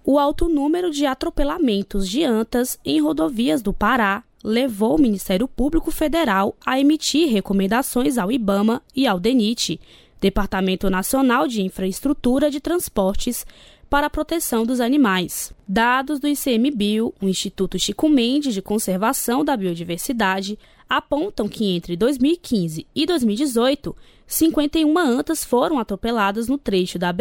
O alto número de atropelamentos de antas em rodovias do Pará levou o Ministério Público Federal a emitir recomendações ao IBAMA e ao DENIT, Departamento Nacional de Infraestrutura de Transportes, para a proteção dos animais. Dados do ICMBio, o Instituto Chico Mendes de Conservação da Biodiversidade, apontam que entre 2015 e 2018, 51 antas foram atropeladas no trecho da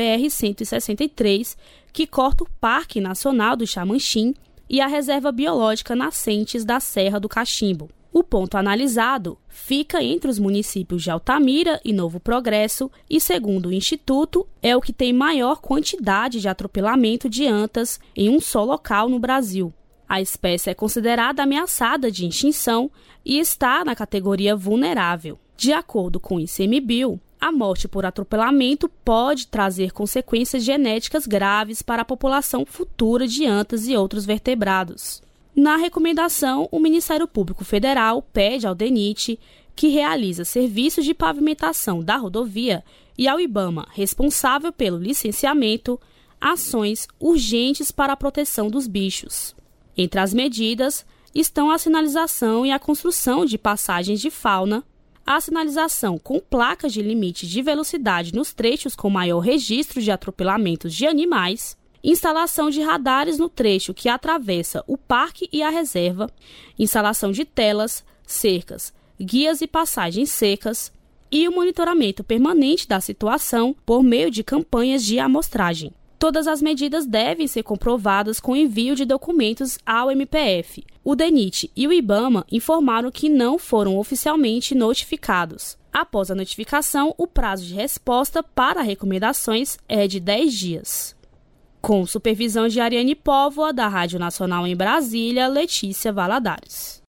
BR-163, que corta o Parque Nacional do Xamanchim e a Reserva Biológica Nascentes da Serra do Cachimbo. O ponto analisado fica entre os municípios de Altamira e Novo Progresso e, segundo o Instituto, é o que tem maior quantidade de atropelamento de antas em um só local no Brasil. A espécie é considerada ameaçada de extinção e está na categoria vulnerável. De acordo com o ICMBio, a morte por atropelamento pode trazer consequências genéticas graves para a população futura de antas e outros vertebrados. Na recomendação, o Ministério Público Federal pede ao DENIT, que realiza serviços de pavimentação da rodovia, e ao IBAMA, responsável pelo licenciamento, ações urgentes para a proteção dos bichos. Entre as medidas estão a sinalização e a construção de passagens de fauna, a sinalização com placas de limite de velocidade nos trechos com maior registro de atropelamentos de animais, instalação de radares no trecho que atravessa o parque e a reserva, instalação de telas, cercas, guias e passagens secas e o monitoramento permanente da situação por meio de campanhas de amostragem. Todas as medidas devem ser comprovadas com envio de documentos ao MPF. O DENIT e o IBAMA informaram que não foram oficialmente notificados. Após a notificação, o prazo de resposta para recomendações é de 10 dias. Com supervisão de Ariane Póvoa, da Rádio Nacional em Brasília, Letícia Valadares.